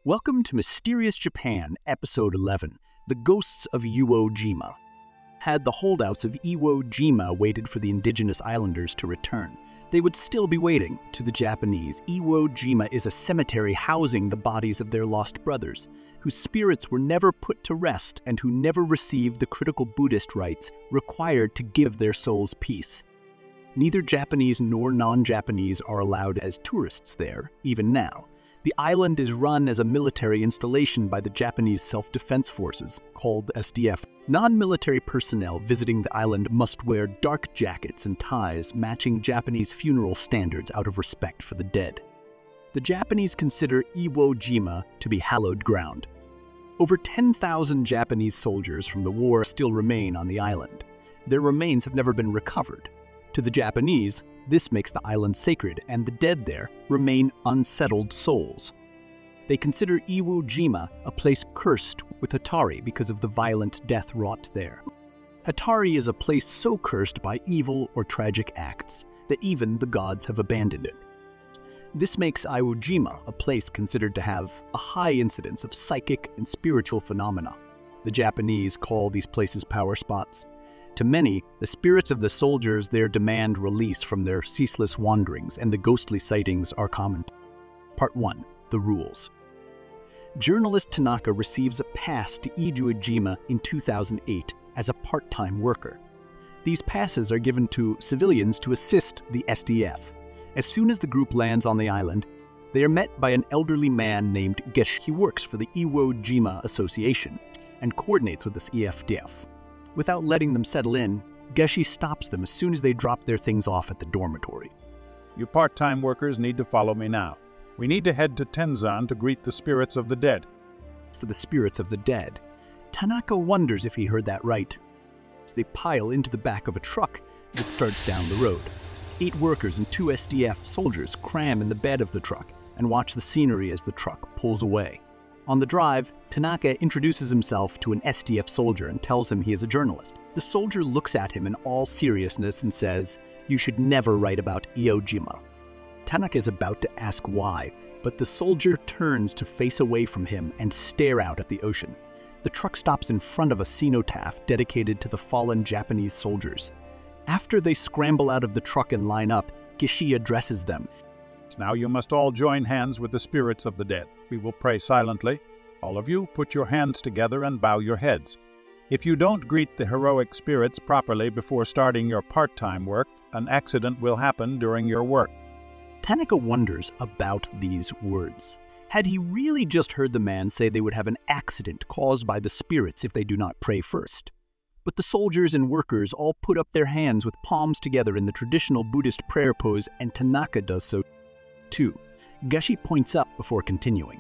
Welcome to Mysterious Japan, Episode 11, The Ghosts of Iwo Jima. Had the holdouts of Iwo Jima waited for the indigenous islanders to return, they would still be waiting. To the Japanese, Iwo Jima is a cemetery housing the bodies of their lost brothers, whose spirits were never put to rest and who never received the critical Buddhist rites required to give their souls peace. Neither Japanese nor non-Japanese are allowed as tourists there, even now. The island is run as a military installation by the Japanese Self-Defense Forces, called SDF. Non-military personnel visiting the island must wear dark jackets and ties matching Japanese funeral standards out of respect for the dead. The Japanese consider Iwo Jima to be hallowed ground. Over 10,000 Japanese soldiers from the war still remain on the island. Their remains have never been recovered. To the Japanese, this makes the island sacred, and the dead there remain unsettled souls. They consider Iwo Jima a place cursed with Hatari because of the violent death wrought there. Hatari is a place so cursed by evil or tragic acts that even the gods have abandoned it. This makes Iwo Jima a place considered to have a high incidence of psychic and spiritual phenomena. The Japanese call these places power spots. To many, the spirits of the soldiers there demand release from their ceaseless wanderings, and the ghostly sightings are common. Part 1. The Rules. Journalist Tanaka receives a pass to Iwo Jima in 2008 as a part-time worker. These passes are given to civilians to assist the SDF. As soon as the group lands on the island, they are met by an elderly man named Gesh. He works for the Iwo Jima Association and coordinates with the EFDF. Without letting them settle in, Geshi stops them as soon as they drop their things off at the dormitory. You part-time workers need to follow me now. We need to head to Tenzan to greet the spirits of the dead. To the spirits of the dead, Tanaka wonders if he heard that right. They pile into the back of a truck that starts down the road. 8 workers and 2 SDF soldiers cram in the bed of the truck and watch the scenery as the truck pulls away. On the drive, Tanaka introduces himself to an SDF soldier and tells him he is a journalist. The soldier looks at him in all seriousness and says, "You should never write about Iwo Jima." Tanaka is about to ask why, but the soldier turns to face away from him and stare out at the ocean. The truck stops in front of a cenotaph dedicated to the fallen Japanese soldiers. After they scramble out of the truck and line up, Gishi addresses them. Now you must all join hands with the spirits of the dead. We will pray silently. All of you, put your hands together and bow your heads. If you don't greet the heroic spirits properly before starting your part-time work, an accident will happen during your work. Tanaka wonders about these words. Had he really just heard the man say they would have an accident caused by the spirits if they do not pray first? But the soldiers and workers all put up their hands with palms together in the traditional Buddhist prayer pose, and Tanaka does so too. Geshi points up before continuing.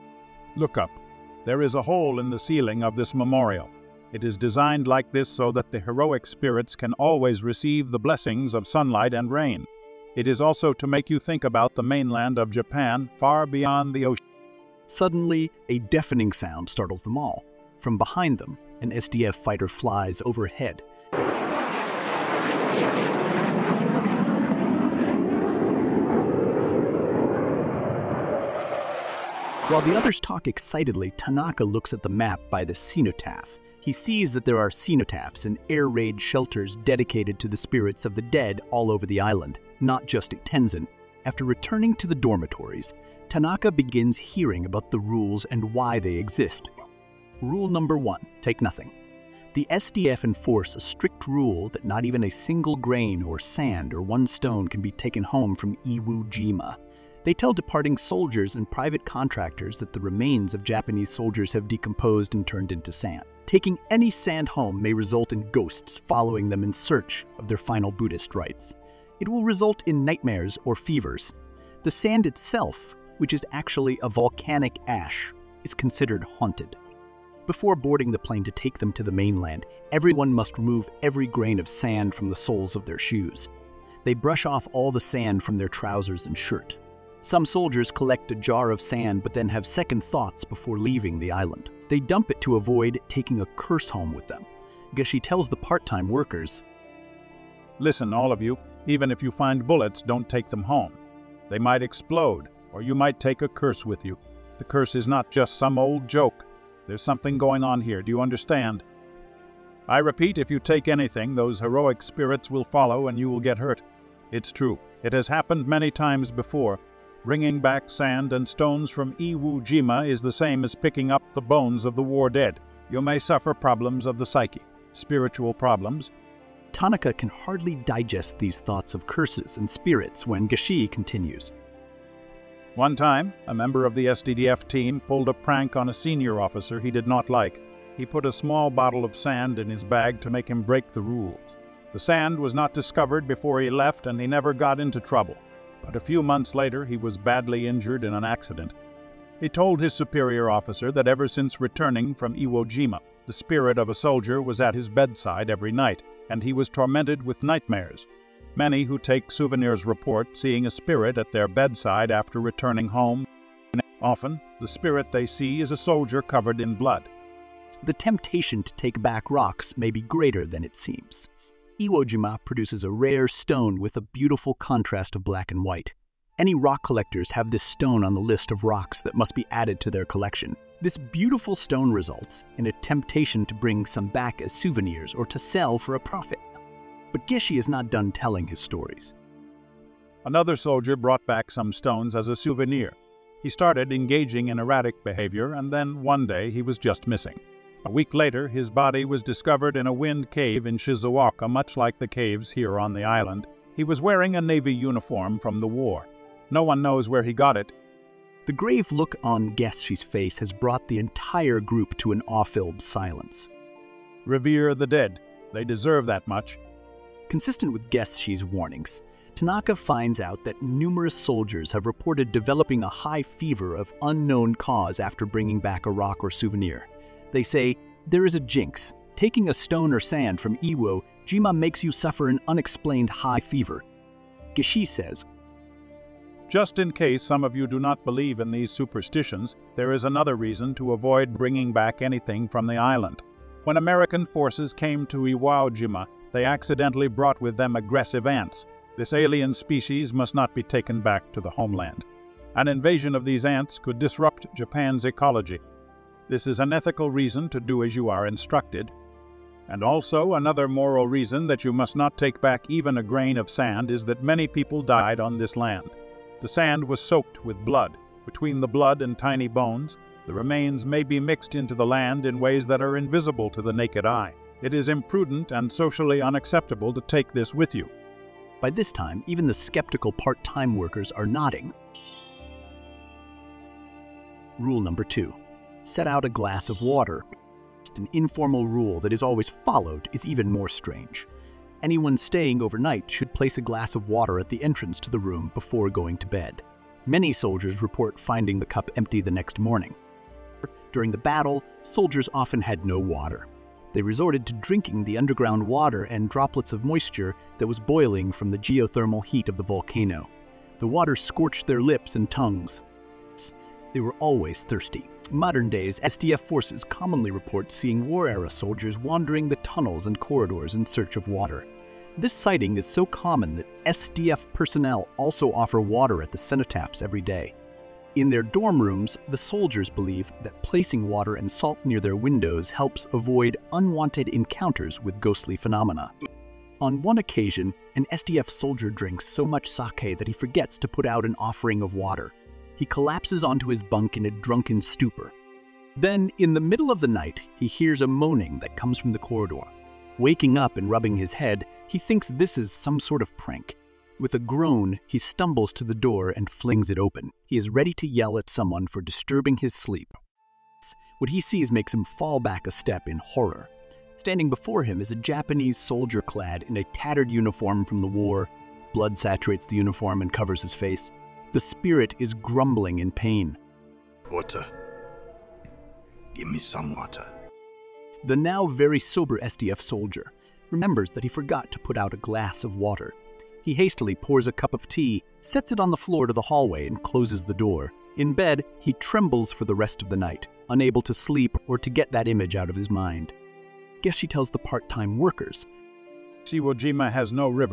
Look up. There is a hole in the ceiling of this memorial. It is designed like this so that the heroic spirits can always receive the blessings of sunlight and rain. It is also to make you think about the mainland of Japan, far beyond the ocean. Suddenly, a deafening sound startles them all. From behind them, an SDF fighter flies overhead. While the others talk excitedly, Tanaka looks at the map by the cenotaph. He sees that there are cenotaphs and air raid shelters dedicated to the spirits of the dead all over the island, not just at Tenzan. After returning to the dormitories, Tanaka begins hearing about the rules and why they exist. Rule number 1, take nothing. The SDF enforce a strict rule that not even a single grain or sand or one stone can be taken home from Iwo Jima. They tell departing soldiers and private contractors that the remains of Japanese soldiers have decomposed and turned into sand. Taking any sand home may result in ghosts following them in search of their final Buddhist rites. It will result in nightmares or fevers. The sand itself, which is actually a volcanic ash, is considered haunted. Before boarding the plane to take them to the mainland, everyone must remove every grain of sand from the soles of their shoes. They brush off all the sand from their trousers and shirt. Some soldiers collect a jar of sand but then have second thoughts before leaving the island. They dump it to avoid taking a curse home with them. Geshi tells the part-time workers, Listen, all of you, even if you find bullets, don't take them home. They might explode, or you might take a curse with you. The curse is not just some old joke. There's something going on here, do you understand? I repeat, if you take anything, those heroic spirits will follow and you will get hurt. It's true. It has happened many times before. Bringing back sand and stones from Iwo Jima is the same as picking up the bones of the war dead. You may suffer problems of the psyche, spiritual problems. Tanaka can hardly digest these thoughts of curses and spirits when Gashi continues. One time, a member of the SDDF team pulled a prank on a senior officer he did not like. He put a small bottle of sand in his bag to make him break the rules. The sand was not discovered before he left and he never got into trouble. But a few months later, he was badly injured in an accident. He told his superior officer that ever since returning from Iwo Jima, the spirit of a soldier was at his bedside every night, and he was tormented with nightmares. Many who take souvenirs report seeing a spirit at their bedside after returning home. Often, the spirit they see is a soldier covered in blood. The temptation to take back rocks may be greater than it seems. Iwo Jima produces a rare stone with a beautiful contrast of black and white. Any rock collectors have this stone on the list of rocks that must be added to their collection. This beautiful stone results in a temptation to bring some back as souvenirs or to sell for a profit. But Geshi is not done telling his stories. Another soldier brought back some stones as a souvenir. He started engaging in erratic behavior, and then one day he was just missing. A week later, his body was discovered in a wind cave in Shizuoka, much like the caves here on the island. He was wearing a Navy uniform from the war. No one knows where he got it. The grave look on Geshi's face has brought the entire group to an awe-filled silence. Revere the dead. They deserve that much. Consistent with Geshi's warnings, Tanaka finds out that numerous soldiers have reported developing a high fever of unknown cause after bringing back a rock or souvenir. They say, there is a jinx. Taking a stone or sand from Iwo Jima makes you suffer an unexplained high fever. Geshi says, just in case some of you do not believe in these superstitions, there is another reason to avoid bringing back anything from the island. When American forces came to Iwo Jima, they accidentally brought with them aggressive ants. This alien species must not be taken back to the homeland. An invasion of these ants could disrupt Japan's ecology. This is an ethical reason to do as you are instructed. And also another moral reason that you must not take back even a grain of sand is that many people died on this land. The sand was soaked with blood. Between the blood and tiny bones, the remains may be mixed into the land in ways that are invisible to the naked eye. It is imprudent and socially unacceptable to take this with you. By this time, even the skeptical part-time workers are nodding. Rule number 2. Set out a glass of water. An informal rule that is always followed is even more strange. Anyone staying overnight should place a glass of water at the entrance to the room before going to bed. Many soldiers report finding the cup empty the next morning. During the battle, soldiers often had no water. They resorted to drinking the underground water and droplets of moisture that was boiling from the geothermal heat of the volcano. The water scorched their lips and tongues. They were always thirsty. Modern days, SDF forces commonly report seeing war-era soldiers wandering the tunnels and corridors in search of water. This sighting is so common that SDF personnel also offer water at the cenotaphs every day. In their dorm rooms, the soldiers believe that placing water and salt near their windows helps avoid unwanted encounters with ghostly phenomena. On one occasion, an SDF soldier drinks so much sake that he forgets to put out an offering of water. He collapses onto his bunk in a drunken stupor. Then, in the middle of the night, he hears a moaning that comes from the corridor. Waking up and rubbing his head, he thinks this is some sort of prank. With a groan, he stumbles to the door and flings it open. He is ready to yell at someone for disturbing his sleep. What he sees makes him fall back a step in horror. Standing before him is a Japanese soldier clad in a tattered uniform from the war. Blood saturates the uniform and covers his face. The spirit is grumbling in pain. Water. Give me some water. The now very sober SDF soldier remembers that he forgot to put out a glass of water. He hastily pours a cup of tea, sets it on the floor to the hallway, and closes the door. In bed, he trembles for the rest of the night, unable to sleep or to get that image out of his mind. Geshi tells the part-time workers, Iwo Jima has no rivers.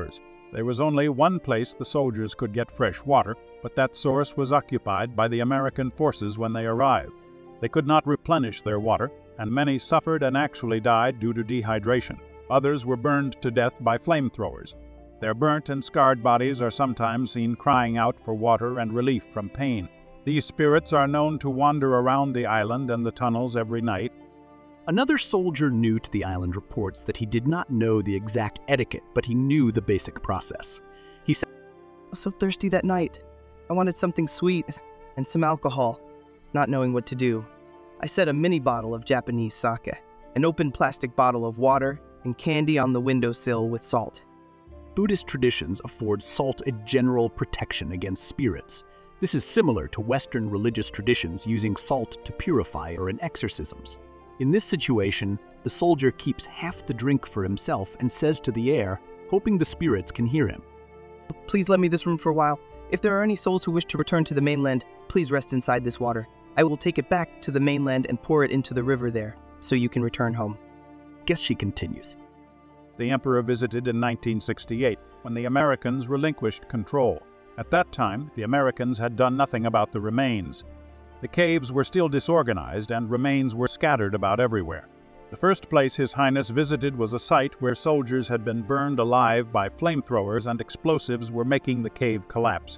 There was only one place the soldiers could get fresh water, but that source was occupied by the American forces when they arrived. They could not replenish their water, and many suffered and actually died due to dehydration. Others were burned to death by flamethrowers. Their burnt and scarred bodies are sometimes seen crying out for water and relief from pain. These spirits are known to wander around the island and the tunnels every night. Another soldier new to the island reports that he did not know the exact etiquette, but he knew the basic process. He said, I was so thirsty that night. I wanted something sweet and some alcohol. Not knowing what to do, I set a mini bottle of Japanese sake, an open plastic bottle of water, and candy on the windowsill with salt. Buddhist traditions afford salt a general protection against spirits. This is similar to Western religious traditions using salt to purify or in exorcisms. In this situation, the soldier keeps half the drink for himself and says to the air, hoping the spirits can hear him. Please let me this room for a while. If there are any souls who wish to return to the mainland, please rest inside this water. I will take it back to the mainland and pour it into the river there, so you can return home. Guess she continues. The emperor visited in 1968, when the Americans relinquished control. At that time, the Americans had done nothing about the remains. The caves were still disorganized and remains were scattered about everywhere. The first place His Highness visited was a site where soldiers had been burned alive by flamethrowers and explosives were making the cave collapse.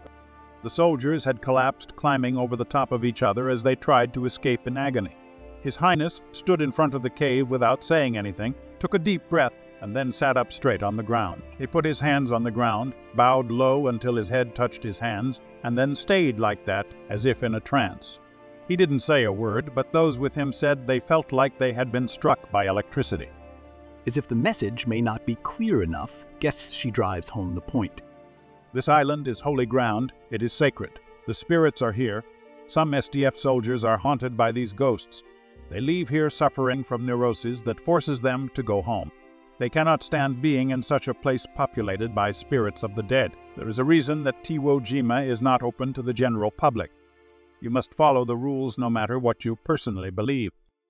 The soldiers had collapsed climbing over the top of each other as they tried to escape in agony. His Highness stood in front of the cave without saying anything, took a deep breath, and then sat up straight on the ground. He put his hands on the ground, bowed low until his head touched his hands, and then stayed like that, as if in a trance. He didn't say a word, but those with him said they felt like they had been struck by electricity. As if the message may not be clear enough, guess she drives home the point. This island is holy ground. It is sacred. The spirits are here. Some SDF soldiers are haunted by these ghosts. They leave here suffering from neuroses that forces them to go home. They cannot stand being in such a place populated by spirits of the dead. There is a reason that Iwo Jima is not open to the general public. You must follow the rules no matter what you personally believe.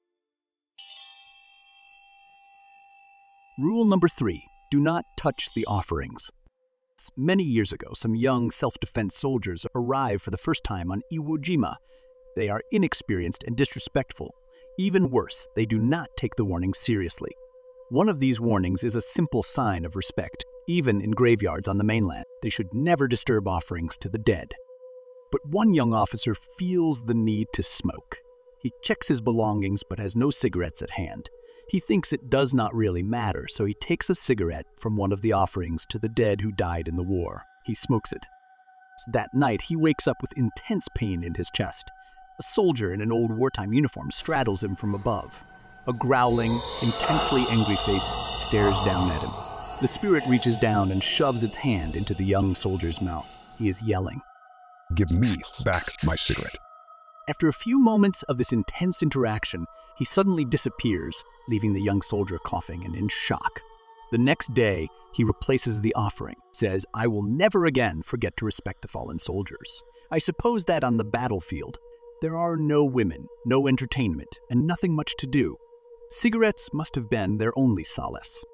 Rule number 3. Do not touch the offerings. Many years ago, some young self-defense soldiers arrive for the first time on Iwo Jima. They are inexperienced and disrespectful. Even worse, they do not take the warnings seriously. One of these warnings is a simple sign of respect. Even in graveyards on the mainland, they should never disturb offerings to the dead. But one young officer feels the need to smoke. He checks his belongings but has no cigarettes at hand. He thinks it does not really matter, so he takes a cigarette from one of the offerings to the dead who died in the war. He smokes it. That night, he wakes up with intense pain in his chest. A soldier in an old wartime uniform straddles him from above. A growling, intensely angry face stares down at him. The spirit reaches down and shoves its hand into the young soldier's mouth. He is yelling, Give me back my cigarette. After a few moments of this intense interaction, he suddenly disappears, leaving the young soldier coughing and in shock. The next day, he replaces the offering, says, I will never again forget to respect the fallen soldiers. I suppose that on the battlefield, there are no women, no entertainment, and nothing much to do. Cigarettes must have been their only solace.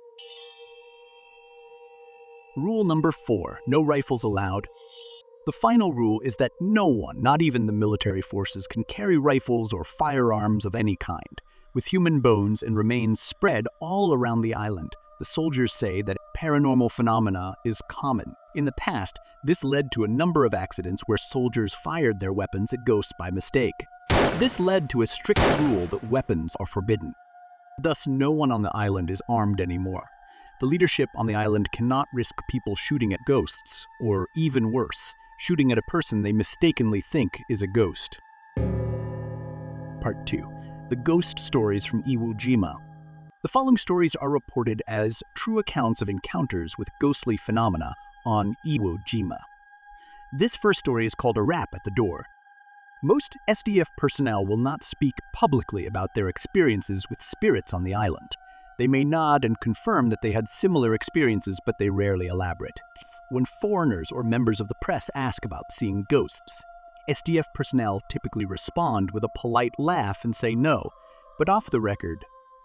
Rule number 4, no rifles allowed. The final rule is that no one, not even the military forces, can carry rifles or firearms of any kind. With human bones and remains spread all around the island, the soldiers say that paranormal phenomena is common. In the past, this led to a number of accidents where soldiers fired their weapons at ghosts by mistake. This led to a strict rule that weapons are forbidden. Thus, no one on the island is armed anymore. The leadership on the island cannot risk people shooting at ghosts, or even worse, shooting at a person they mistakenly think is a ghost. Part 2. The Ghost Stories from Iwo Jima. The following stories are reported as true accounts of encounters with ghostly phenomena on Iwo Jima. This first story is called A Rap at the Door. Most SDF personnel will not speak publicly about their experiences with spirits on the island. They may nod and confirm that they had similar experiences, but they rarely elaborate. When foreigners or members of the press ask about seeing ghosts, SDF personnel typically respond with a polite laugh and say no, but off the record,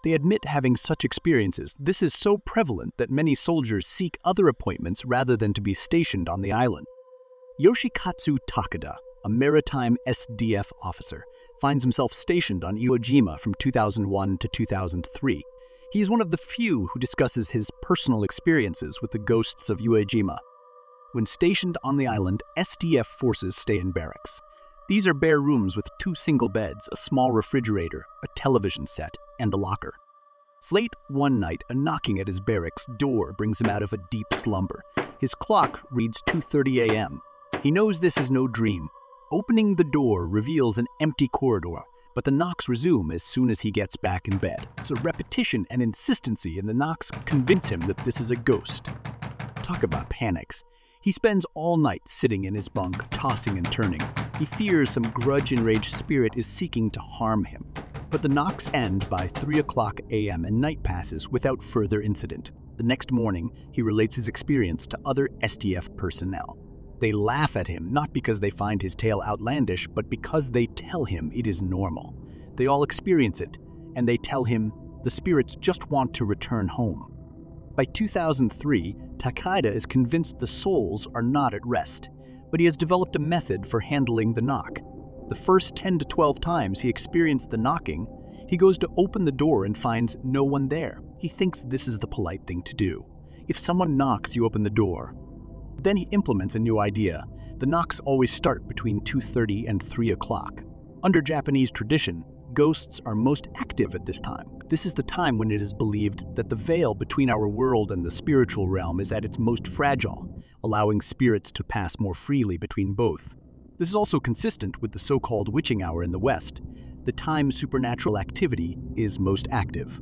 They admit having such experiences. This is so prevalent that many soldiers seek other appointments rather than to be stationed on the island. Yoshikatsu Takeda, a maritime SDF officer, finds himself stationed on Iwo Jima from 2001 to 2003. He is one of the few who discusses his personal experiences with the ghosts of Iwo Jima. When stationed on the island, SDF forces stay in barracks. These are bare rooms with 2 single beds, a small refrigerator, a television set, and a locker. Late one night, a knocking at his barracks door brings him out of a deep slumber. His clock reads 2:30 a.m. He knows this is no dream. Opening the door reveals an empty corridor, but the knocks resume as soon as he gets back in bed. So repetition and insistency in the knocks convince him that this is a ghost. Talk about panics. He spends all night sitting in his bunk, tossing and turning. He fears some grudge-enraged spirit is seeking to harm him. But the knocks end by 3:00 a.m. and night passes without further incident. The next morning, he relates his experience to other SDF personnel. They laugh at him, not because they find his tale outlandish, but because they tell him it is normal. They all experience it, and they tell him the spirits just want to return home. By 2003, Takeda is convinced the souls are not at rest, but he has developed a method for handling the knock. The first 10 to 12 times he experienced the knocking, he goes to open the door and finds no one there. He thinks this is the polite thing to do. If someone knocks, you open the door. Then he implements a new idea. The knocks always start between 2:30 and 3:00. Under Japanese tradition, ghosts are most active at this time. This is the time when it is believed that the veil between our world and the spiritual realm is at its most fragile, allowing spirits to pass more freely between both. This is also consistent with the so-called witching hour in the West, the time supernatural activity is most active.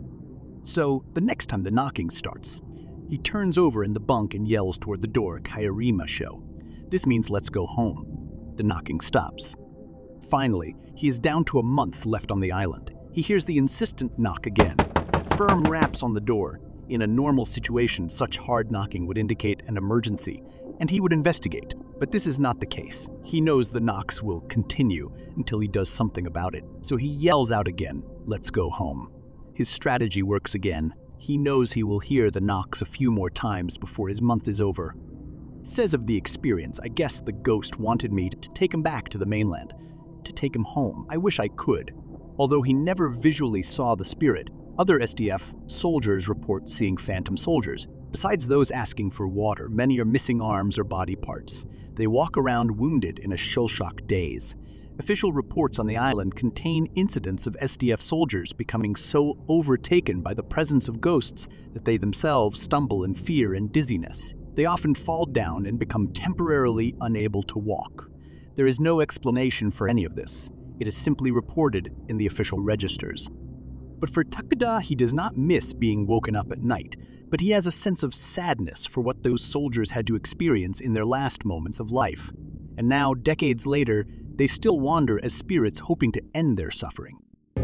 So, the next time the knocking starts, he turns over in the bunk and yells toward the door, "Kairima show." This means let's go home. The knocking stops. Finally, he is down to a month left on the island. He hears the insistent knock again. Firm raps on the door. In a normal situation, such hard knocking would indicate an emergency, and he would investigate. But this is not the case. He knows the knocks will continue until he does something about it. So he yells out again, "Let's go home." His strategy works again. He knows he will hear the knocks a few more times before his month is over. It says of the experience, "I guess the ghost wanted me to take him back to the mainland, to take him home. I wish I could." Although he never visually saw the spirit, other SDF soldiers report seeing phantom soldiers. Besides those asking for water, many are missing arms or body parts. They walk around wounded in a shell-shock daze. Official reports on the island contain incidents of SDF soldiers becoming so overtaken by the presence of ghosts that they themselves stumble in fear and dizziness. They often fall down and become temporarily unable to walk. There is no explanation for any of this. It is simply reported in the official registers. But for Takeda, he does not miss being woken up at night, but he has a sense of sadness for what those soldiers had to experience in their last moments of life. And now, decades later, they still wander as spirits hoping to end their suffering.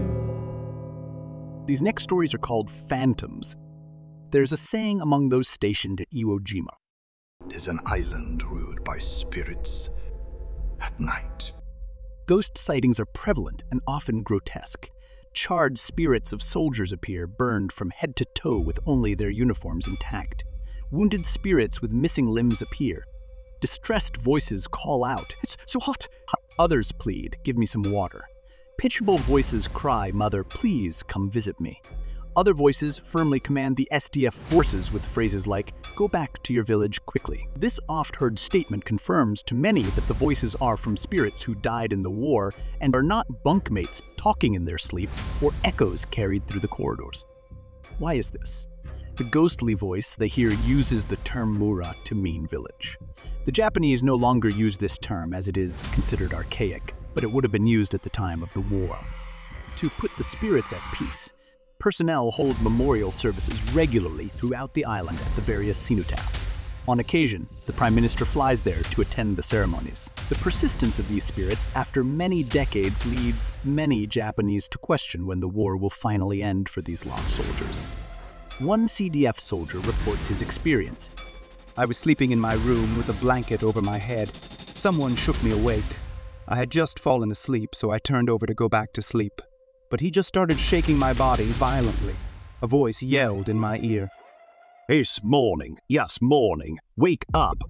These next stories are called phantoms. There's a saying among those stationed at Iwo Jima. It is an island ruled by spirits at night. Ghost sightings are prevalent and often grotesque. Charred spirits of soldiers appear, burned from head to toe with only their uniforms intact. Wounded spirits with missing limbs appear. Distressed voices call out, "It's so hot!" Others plead, "Give me some water." Pitchable voices cry, "Mother, please come visit me." Other voices firmly command the SDF forces with phrases like, "Go back to your village quickly." This oft-heard statement confirms to many that the voices are from spirits who died in the war and are not bunkmates talking in their sleep or echoes carried through the corridors. Why is this? The ghostly voice they hear uses the term mura to mean village. The Japanese no longer use this term as it is considered archaic, but it would have been used at the time of the war. To put the spirits at peace, personnel hold memorial services regularly throughout the island at the various cenotaphs. On occasion, the Prime Minister flies there to attend the ceremonies. The persistence of these spirits after many decades leads many Japanese to question when the war will finally end for these lost soldiers. One CDF soldier reports his experience. "I was sleeping in my room with a blanket over my head. Someone shook me awake. I had just fallen asleep, so I turned over to go back to sleep. But he just started shaking my body violently. A voice yelled in my ear. It's morning. Yes, morning. Wake up.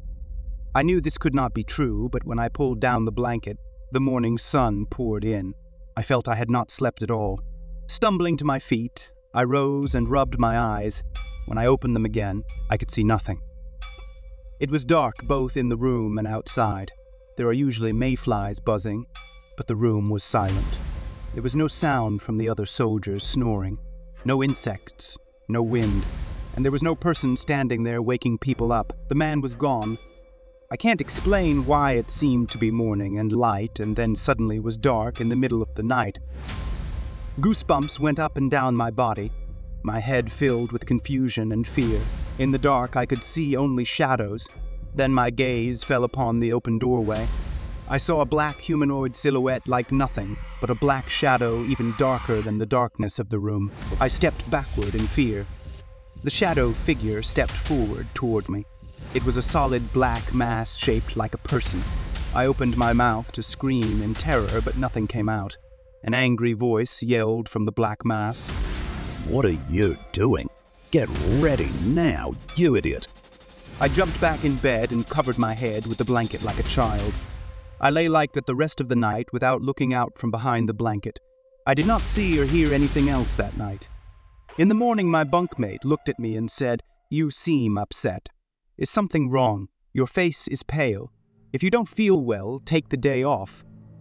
I knew this could not be true, but when I pulled down the blanket, the morning sun poured in. I felt I had not slept at all. Stumbling to my feet, I rose and rubbed my eyes. When I opened them again, I could see nothing. It was dark both in the room and outside. There are usually mayflies buzzing, but the room was silent. There was no sound from the other soldiers snoring, no insects, no wind, and there was no person standing there waking people up. The man was gone. I can't explain why it seemed to be morning and light and then suddenly was dark in the middle of the night. Goosebumps went up and down my body, my head filled with confusion and fear. In the dark I could see only shadows. Then my gaze fell upon the open doorway. I saw a black humanoid silhouette like nothing, but a black shadow even darker than the darkness of the room. I stepped backward in fear. The shadow figure stepped forward toward me. It was a solid black mass shaped like a person. I opened my mouth to scream in terror, but nothing came out. An angry voice yelled from the black mass. What are you doing? Get ready now, you idiot. I jumped back in bed and covered my head with the blanket like a child. I lay like that the rest of the night without looking out from behind the blanket. I did not see or hear anything else that night. In the morning, my bunkmate looked at me and said, "You seem upset. Is something wrong? Your face is pale. If you don't feel well, take the day off."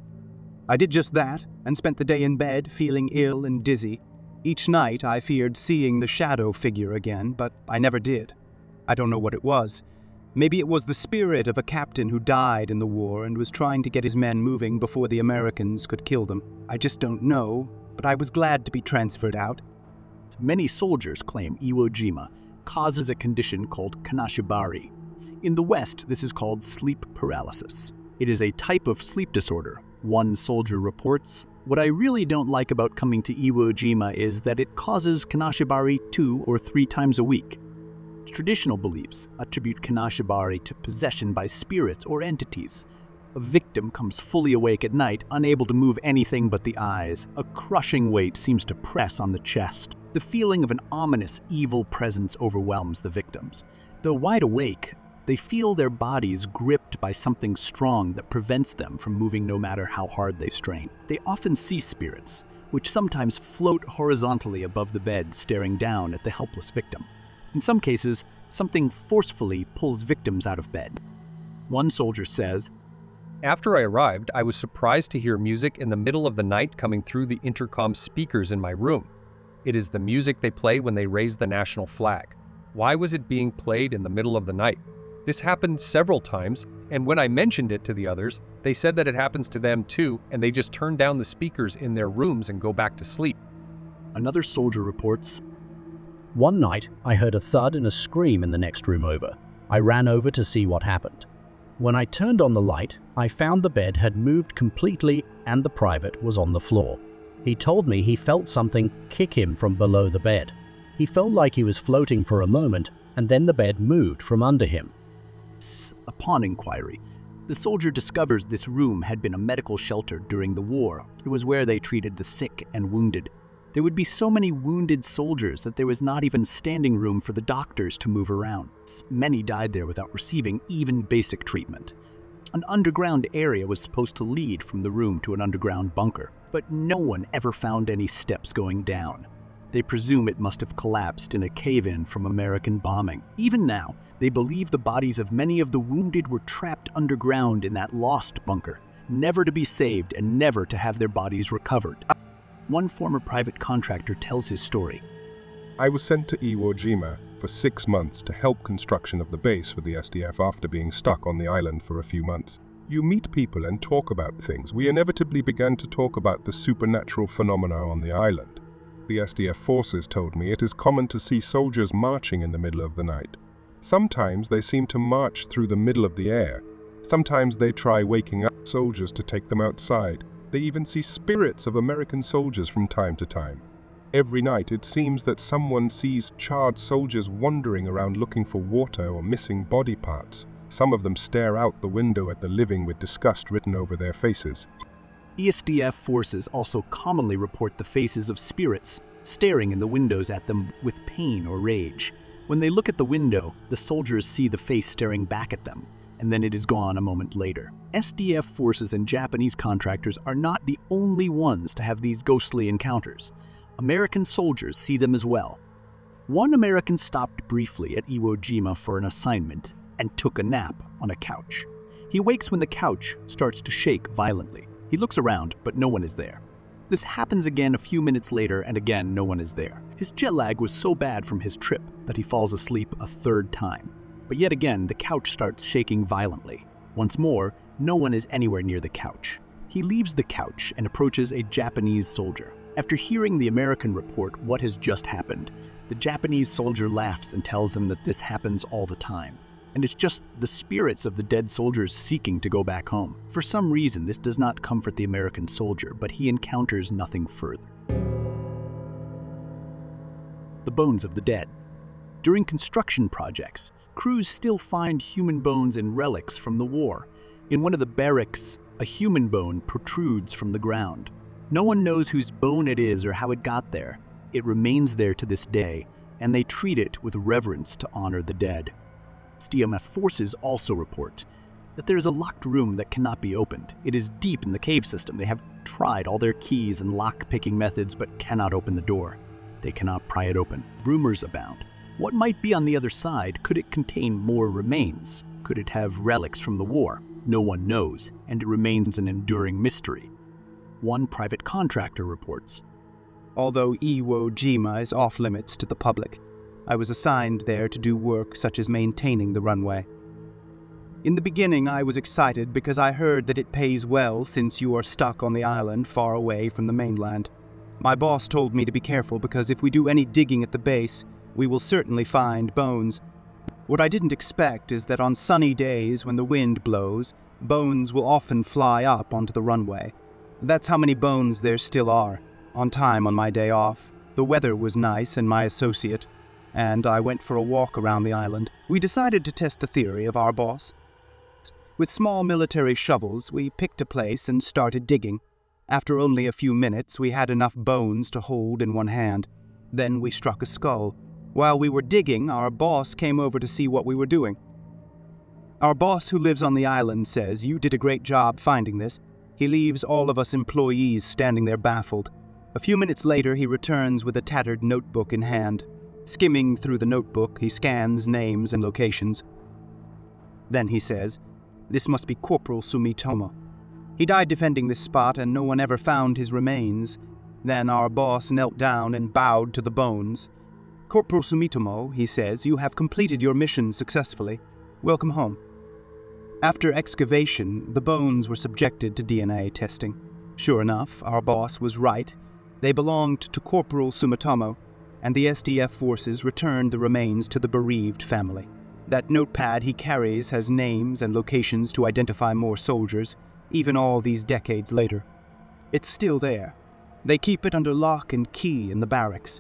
I did just that, and spent the day in bed, feeling ill and dizzy. Each night I feared seeing the shadow figure again, but I never did. I don't know what it was. Maybe it was the spirit of a captain who died in the war and was trying to get his men moving before the Americans could kill them. I just don't know, but I was glad to be transferred out. Many soldiers claim Iwo Jima causes a condition called kanashibari. In the West, this is called sleep paralysis. It is a type of sleep disorder, one soldier reports. What I really don't like about coming to Iwo Jima is that it causes kanashibari 2 or 3 times a week. Traditional beliefs attribute kanashibari to possession by spirits or entities. A victim comes fully awake at night, unable to move anything but the eyes. A crushing weight seems to press on the chest. The feeling of an ominous, evil presence overwhelms the victims. Though wide awake, they feel their bodies gripped by something strong that prevents them from moving no matter how hard they strain. They often see spirits, which sometimes float horizontally above the bed, staring down at the helpless victim. In some cases, something forcefully pulls victims out of bed. One soldier says, "After I arrived, I was surprised to hear music in the middle of the night coming through the intercom speakers in my room. It is the music they play when they raise the national flag. Why was it being played in the middle of the night? This happened several times, and when I mentioned it to the others, they said that it happens to them too, and they just turn down the speakers in their rooms and go back to sleep." Another soldier reports, "One night, I heard a thud and a scream in the next room over. I ran over to see what happened. When I turned on the light, I found the bed had moved completely and the private was on the floor. He told me he felt something kick him from below the bed. He felt like he was floating for a moment, and then the bed moved from under him." Upon inquiry, the soldier discovers this room had been a medical shelter during the war. It was where they treated the sick and wounded. There would be so many wounded soldiers that there was not even standing room for the doctors to move around. Many died there without receiving even basic treatment. An underground area was supposed to lead from the room to an underground bunker, but no one ever found any steps going down. They presume it must have collapsed in a cave-in from American bombing. Even now, they believe the bodies of many of the wounded were trapped underground in that lost bunker, never to be saved and never to have their bodies recovered. One former private contractor tells his story. "I was sent to Iwo Jima for 6 months to help construction of the base for the SDF after being stuck on the island for a few months. You meet people and talk about things. We inevitably began to talk about the supernatural phenomena on the island. The SDF forces told me it is common to see soldiers marching in the middle of the night. Sometimes they seem to march through the middle of the air. Sometimes they try waking up soldiers to take them outside. They even see spirits of American soldiers from time to time. Every night it seems that someone sees charred soldiers wandering around looking for water or missing body parts. Some of them stare out the window at the living with disgust written over their faces." ESDF forces also commonly report the faces of spirits staring in the windows at them with pain or rage. When they look at the window, the soldiers see the face staring back at them, and then it is gone a moment later. SDF forces and Japanese contractors are not the only ones to have these ghostly encounters. American soldiers see them as well. One American stopped briefly at Iwo Jima for an assignment and took a nap on a couch. He wakes when the couch starts to shake violently. He looks around, but no one is there. This happens again a few minutes later, and again no one is there. His jet lag was so bad from his trip that he falls asleep a third time. But yet again, the couch starts shaking violently. Once more, no one is anywhere near the couch. He leaves the couch and approaches a Japanese soldier. After hearing the American report what has just happened, the Japanese soldier laughs and tells him that this happens all the time, and it's just the spirits of the dead soldiers seeking to go back home. For some reason, this does not comfort the American soldier, but he encounters nothing further. The bones of the dead. During construction projects, crews still find human bones and relics from the war. In one of the barracks, a human bone protrudes from the ground. No one knows whose bone it is or how it got there. It remains there to this day, and they treat it with reverence to honor the dead. SDF forces also report that there is a locked room that cannot be opened. It is deep in the cave system. They have tried all their keys and lock-picking methods but cannot open the door. They cannot pry it open. Rumors abound. What might be on the other side? Could it contain more remains? Could it have relics from the war? No one knows, and it remains an enduring mystery. One private contractor reports, Although Iwo Jima is off-limits to the public, I was assigned there to do work such as maintaining the runway. In the beginning, I was excited because I heard that it pays well since you are stuck on the island far away from the mainland. My boss told me to be careful because if we do any digging at the base, we will certainly find bones. What I didn't expect is that on sunny days when the wind blows, bones will often fly up onto the runway. That's how many bones there still are. On time on my day off, the weather was nice and my associate, and I went for a walk around the island. We decided to test the theory of our boss. With small military shovels, we picked a place and started digging. After only a few minutes, we had enough bones to hold in one hand. Then we struck a skull. While we were digging, our boss came over to see what we were doing. Our boss who lives on the island says, "You did a great job finding this." He leaves all of us employees standing there baffled. A few minutes later, he returns with a tattered notebook in hand. Skimming through the notebook, he scans names and locations. Then he says, "This must be Corporal Sumitomo. He died defending this spot and no one ever found his remains." Then our boss knelt down and bowed to the bones. "Corporal Sumitomo," he says, "you have completed your mission successfully. Welcome home." After excavation, the bones were subjected to DNA testing. Sure enough, our boss was right. They belonged to Corporal Sumitomo, and the SDF forces returned the remains to the bereaved family. That notepad he carries has names and locations to identify more soldiers, even all these decades later. It's still there. They keep it under lock and key in the barracks.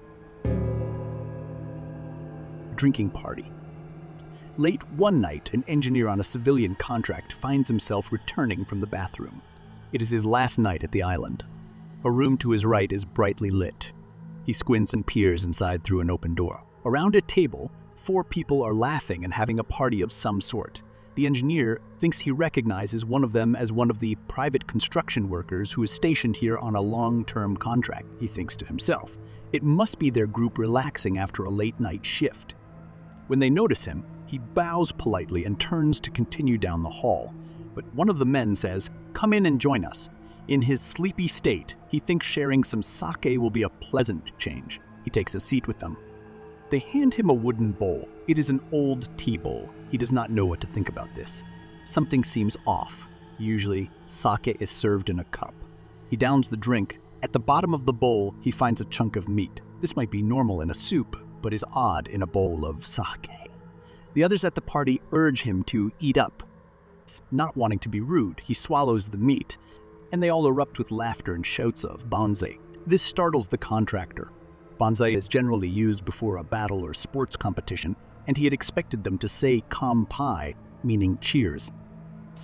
Drinking party. Late one night, an engineer on a civilian contract finds himself returning from the bathroom. It is his last night at the island. A room to his right is brightly lit. He squints and peers inside through an open door. Around a table, 4 people are laughing and having a party of some sort. The engineer thinks he recognizes one of them as one of the private construction workers who is stationed here on a long-term contract. He thinks to himself, it must be their group relaxing after a late-night shift. When they notice him, he bows politely and turns to continue down the hall. But one of the men says, "Come in and join us." In his sleepy state, he thinks sharing some sake will be a pleasant change. He takes a seat with them. They hand him a wooden bowl. It is an old tea bowl. He does not know what to think about this. Something seems off. Usually, sake is served in a cup. He downs the drink. At the bottom of the bowl, he finds a chunk of meat. This might be normal in a soup, but is odd in a bowl of sake. The others at the party urge him to eat up. Not wanting to be rude, he swallows the meat, and they all erupt with laughter and shouts of "Banzai." This startles the contractor. Banzai is generally used before a battle or sports competition, and he had expected them to say "Kampai," meaning cheers.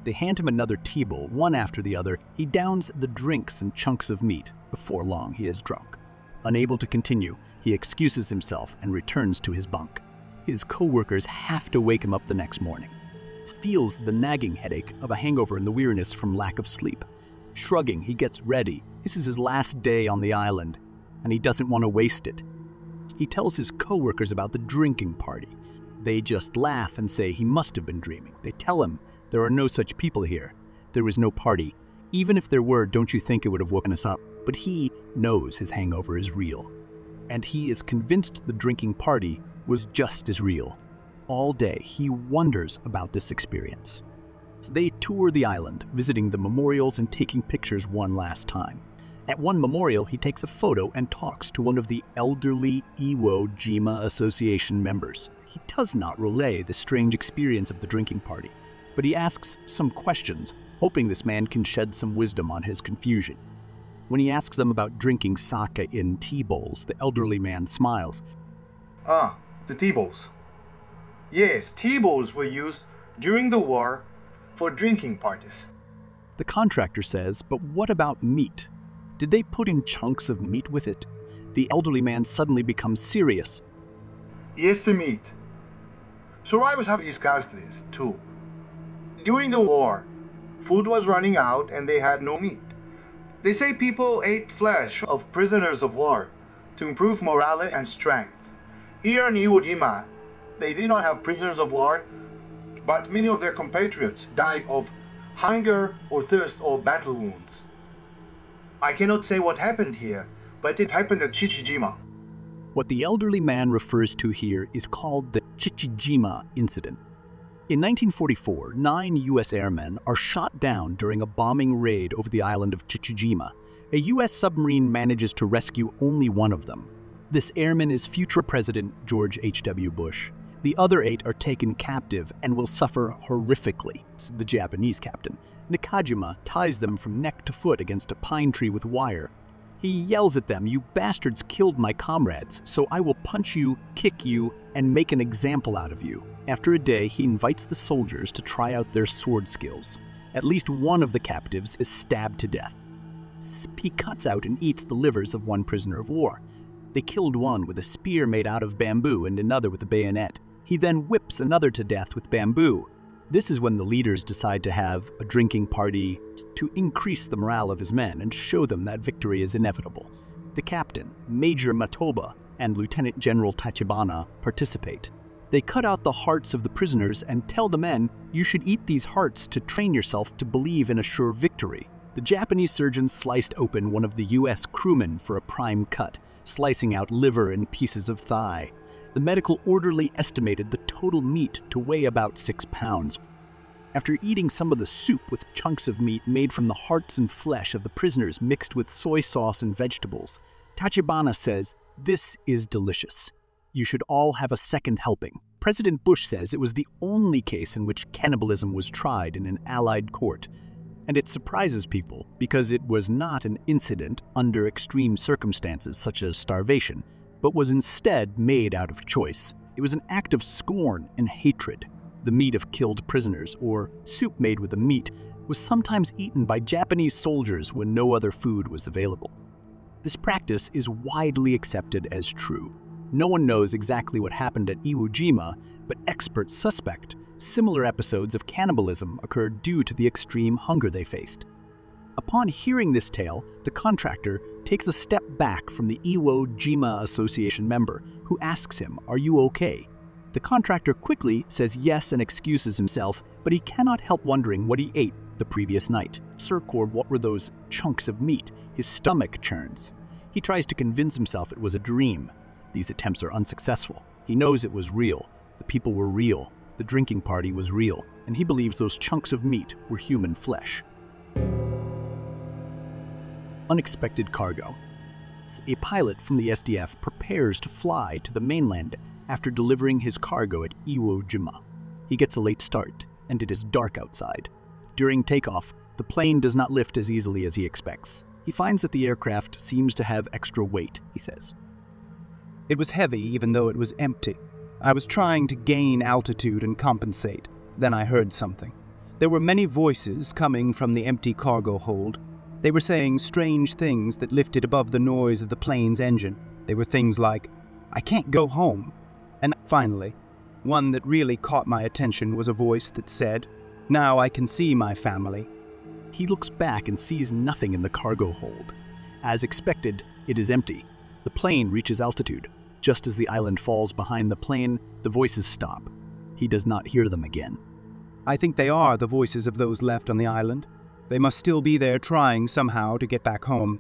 They hand him another tea bowl, one after the other. He downs the drinks and chunks of meat. Before long, he is drunk. Unable to continue, he excuses himself and returns to his bunk. His co-workers have to wake him up the next morning. He feels the nagging headache of a hangover and the weariness from lack of sleep. Shrugging, he gets ready. This is his last day on the island, and he doesn't want to waste it. He tells his co-workers about the drinking party. They just laugh and say he must have been dreaming. They tell him there are no such people here. There was no party. Even if there were, don't you think it would have woken us up? But he knows his hangover is real. And he is convinced the drinking party was just as real. All day, he wonders about this experience. They tour the island, visiting the memorials and taking pictures one last time. At one memorial, he takes a photo and talks to one of the elderly Iwo Jima Association members. He does not relay the strange experience of the drinking party, but he asks some questions, hoping this man can shed some wisdom on his confusion. When he asks them about drinking sake in tea bowls, the elderly man smiles. Ah, the tea bowls. Yes, tea bowls were used during the war for drinking parties. The contractor says, but what about meat? Did they put in chunks of meat with it? The elderly man suddenly becomes serious. Yes, the meat. Survivors have discussed this, too. During the war, food was running out and they had no meat. They say people ate flesh of prisoners of war to improve morale and strength. Here in Iwo Jima, they did not have prisoners of war, but many of their compatriots died of hunger or thirst or battle wounds. I cannot say what happened here, but it happened at Chichijima. What the elderly man refers to here is called the Chichijima incident. In 1944, 9 U.S. airmen are shot down during a bombing raid over the island of Chichijima. A U.S. submarine manages to rescue only one of them. This airman is future President George H.W. Bush. The other 8 are taken captive and will suffer horrifically, said the Japanese captain. Nakajima ties them from neck to foot against a pine tree with wire. He yells at them, "You bastards killed my comrades, so I will punch you, kick you, and make an example out of you." After a day, he invites the soldiers to try out their sword skills. At least one of the captives is stabbed to death. He cuts out and eats the livers of one prisoner of war. They killed one with a spear made out of bamboo and another with a bayonet. He then whips another to death with bamboo. This is when the leaders decide to have a drinking party to increase the morale of his men and show them that victory is inevitable. The captain, Major Matoba, and Lieutenant General Tachibana participate. They cut out the hearts of the prisoners and tell the men, "You should eat these hearts to train yourself to believe in a sure victory." The Japanese surgeon sliced open one of the U.S. crewmen for a prime cut, slicing out liver and pieces of thigh. The medical orderly estimated the total meat to weigh about 6 pounds. After eating some of the soup with chunks of meat made from the hearts and flesh of the prisoners mixed with soy sauce and vegetables, Tachibana says, "This is delicious. You should all have a second helping." President Bush says it was the only case in which cannibalism was tried in an Allied court. And it surprises people because it was not an incident under extreme circumstances such as starvation, but was instead made out of choice. It was an act of scorn and hatred. The meat of killed prisoners, or soup made with the meat, was sometimes eaten by Japanese soldiers when no other food was available. This practice is widely accepted as true. No one knows exactly what happened at Iwo Jima, but experts suspect similar episodes of cannibalism occurred due to the extreme hunger they faced. Upon hearing this tale, the contractor takes a step back from the Iwo Jima Association member, who asks him, "Are you okay?" The contractor quickly says yes and excuses himself, but he cannot help wondering what he ate the previous night. Sir Cord, what were those chunks of meat? His stomach churns. He tries to convince himself it was a dream. These attempts are unsuccessful. He knows it was real. The people were real. The drinking party was real, and he believes those chunks of meat were human flesh. Unexpected cargo. A pilot from the SDF prepares to fly to the mainland after delivering his cargo at Iwo Jima. He gets a late start, and it is dark outside. During takeoff, the plane does not lift as easily as he expects. He finds that the aircraft seems to have extra weight, he says. It was heavy even though it was empty. I was trying to gain altitude and compensate. Then I heard something. There were many voices coming from the empty cargo hold. They were saying strange things that lifted above the noise of the plane's engine. They were things like, "I can't go home." And finally, one that really caught my attention was a voice that said, "Now I can see my family." He looks back and sees nothing in the cargo hold. As expected, it is empty. The plane reaches altitude. Just as the island falls behind the plane, the voices stop. He does not hear them again. I think they are the voices of those left on the island. They must still be there trying somehow to get back home.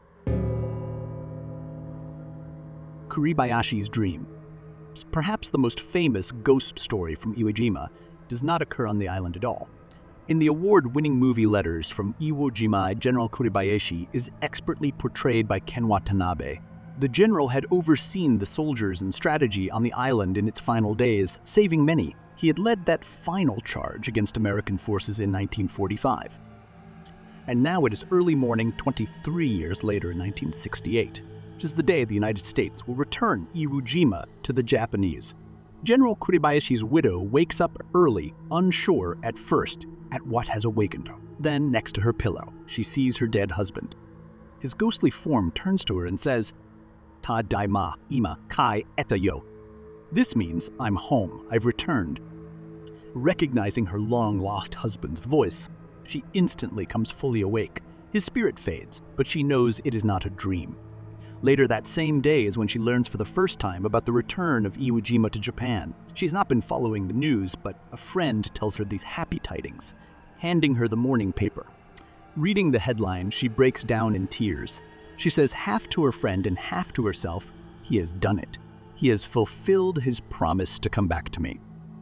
Kuribayashi's Dream. Perhaps the most famous ghost story from Iwo Jima does not occur on the island at all. In the award-winning movie Letters from Iwo Jima, General Kuribayashi is expertly portrayed by Ken Watanabe. The general had overseen the soldiers and strategy on the island in its final days, saving many. He had led that final charge against American forces in 1945. And now it is early morning 23 years later in 1968, which is the day the United States will return Iwo Jima to the Japanese. General Kuribayashi's widow wakes up early, unsure at first at what has awakened her. Then, next to her pillow, she sees her dead husband. His ghostly form turns to her and says, "Ta daima ima kai eta yo." This means, "I'm home, I've returned." Recognizing her long-lost husband's voice, she instantly comes fully awake. His spirit fades, but she knows it is not a dream. Later that same day is when she learns for the first time about the return of Iwo Jima to Japan. She's not been following the news, but a friend tells her these happy tidings, handing her the morning paper. Reading the headline, she breaks down in tears. She says half to her friend and half to herself, "He has done it. He has fulfilled his promise to come back to me."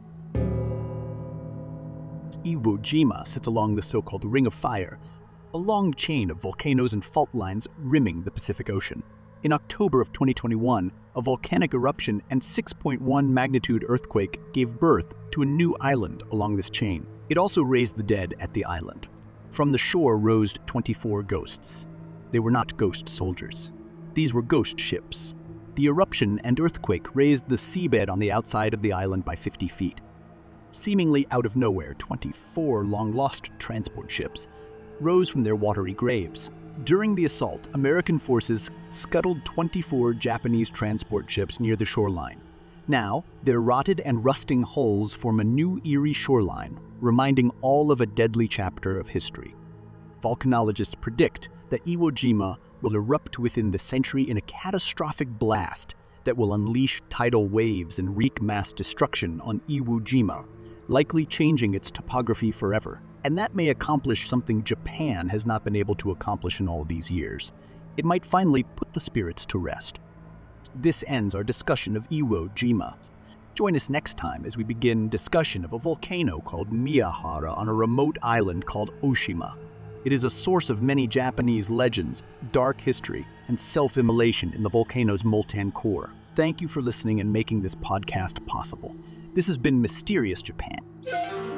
Iwo Jima sits along the so-called Ring of Fire, a long chain of volcanoes and fault lines rimming the Pacific Ocean. In October of 2021, a volcanic eruption and 6.1 magnitude earthquake gave birth to a new island along this chain. It also raised the dead at the island. From the shore rose 24 ghosts. They were not ghost soldiers. These were ghost ships. The eruption and earthquake raised the seabed on the outside of the island by 50 feet. Seemingly out of nowhere, 24 long-lost transport ships rose from their watery graves. During the assault, American forces scuttled 24 Japanese transport ships near the shoreline. Now, their rotted and rusting hulls form a new eerie shoreline, reminding all of a deadly chapter of history. Volcanologists predict that Iwo Jima will erupt within the century in a catastrophic blast that will unleash tidal waves and wreak mass destruction on Iwo Jima, likely changing its topography forever. And that may accomplish something Japan has not been able to accomplish in all these years. It might finally put the spirits to rest. This ends our discussion of Iwo Jima. Join us next time as we begin discussion of a volcano called Miyahara on a remote island called Oshima. It is a source of many Japanese legends, dark history, and self-immolation in the volcano's molten core. Thank you for listening and making this podcast possible. This has been Mysterious Japan.